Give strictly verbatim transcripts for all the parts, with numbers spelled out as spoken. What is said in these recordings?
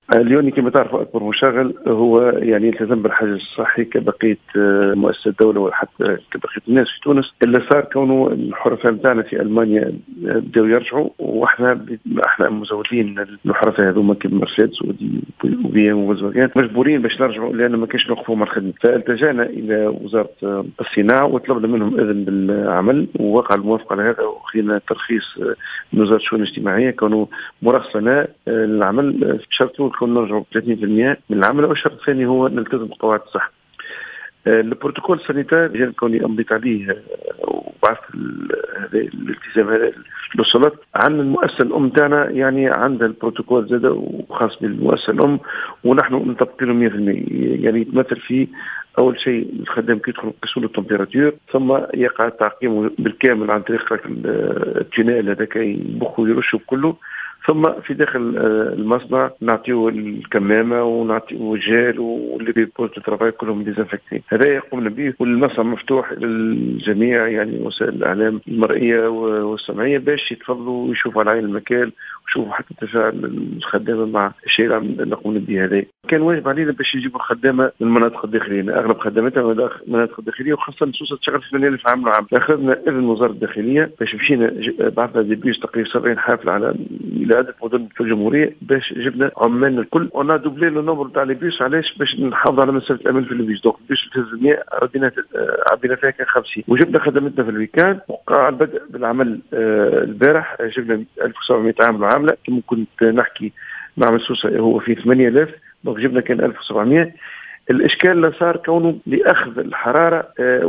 اليوني كما تعرف أكبر مشغل هو يعني يلتزم بالحجر الصحي كبقية مؤسسات الدولة وحتى كبقية الناس في تونس. اللي صار كونه الحرفاء نتاعنا في ألمانيا بدأوا يرجعوا، واحنا احنا مزودين الحرفاء هذوما كيما مرسيدس ودي وبي ام وفولكسواجن مجبورين باش نرجعوا لأن ما كاش نوقفوا مع الخدمة. فالتجأنا إلى وزارة الصناعة وطلبنا منهم إذن بالعمل، ووقع الموافقة على هذا وخينا ترخيص من وزارة الشؤون الاجتماعية كانوا مرخصنا العمل شرط يكون نرجعوا ثلاثين بالمئة من العمل، والشرط الثاني هو نلتزم بقواعد الصحة. البروتوكول السانيتار كوني أمضيت عليه وبعث هذا الالتزام هذا الوصلات عن المؤسسة الأم تاعنا، يعني عندها البروتوكول زاد وخاص بالمؤسسة الأم ونحن نطبق مئة بالمئة. يعني يتمثل فيه أول شيء الخدام كيدخل كسول التمبيراتور، ثم يقع تعقيمه بالكامل عن طريق التونيل هذاك يبخ ويرشوا كله، ثم في داخل المصنع نعطيه الكمامه ونعطيه الجال واللي بيبوز الترافاي كلهم ديزانفكتين. هذا يقومنا به، والمصنع مفتوح للجميع يعني وسائل الاعلام المرئيه والسمعيه باش يتفضلوا ويشوفوا على عين المكان ويشوفوا حتى تفاعل الخدامه مع الشيء اللي نقوم به. هذا كان واجب علينا باش نجيبوا الخدامه من المناطق الداخليه، اغلب خدماتنا من المناطق الداخليه وخاصه النصوص تشتغل في ثمانية آلاف عام وعام. اخذنا اذن وزاره الداخليه باش مشينا بعثنا دي بيس تقريبا سبعين حافله على عدد مدن في الجمهوريه باش جبنا عمالنا الكل. انا دوبلي لو نمبر تاع لي بيس علاش باش نحافظ على مسافه الامان في البيس. دونك البيس تهز مئة عبينا عبينا فيها كان خمسين، وجبنا خدمتنا في الويكاند. وقع البدء بالعمل البارح جبنا ألف وسبعمئة عامل وعامله كما كنت نحكي مع مسوسه هو في ثمانية آلاف، دونك جبنا كان ألف وسبعمئة. الاشكال اللي صار كونه لاخذ الحراره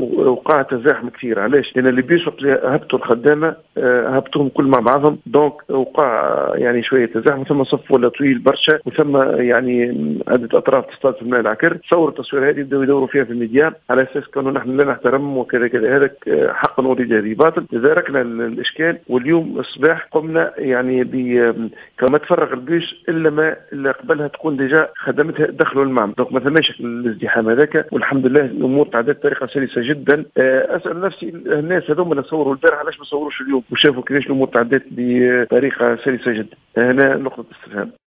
وقع تزاحم كثير. علاش؟ لان اللي بيس وقت هبطوا الخدامه هبطوهم كل مع بعضهم، دونك وقع يعني شويه تزاحم، ثم صف ولا طويل برشا، وثم يعني عده اطراف تصطاد في الماء العكر. صور التصوير هذه بداوا يدوروا فيها في الميديا على اساس كانوا نحن لا نحترم وكذا كذا. هذا حقا اريد هذه باطل. تداركنا الاشكال، واليوم الصباح قمنا يعني ب كما تفرغ البيس الا ما الا قبلها تكون ديجا خدمتها دخلوا المعمل، دونك ما ثماش الازدحام هذاك. والحمد لله الامور تعدت بطريقه سلسه جدا. اسال نفسي الناس هذوما اللي صوروا البارح علاش ما صوروش اليوم وشافوا كيفاش الامور تعدت بطريقه سلسه جدا. هنا نقطه استفهام.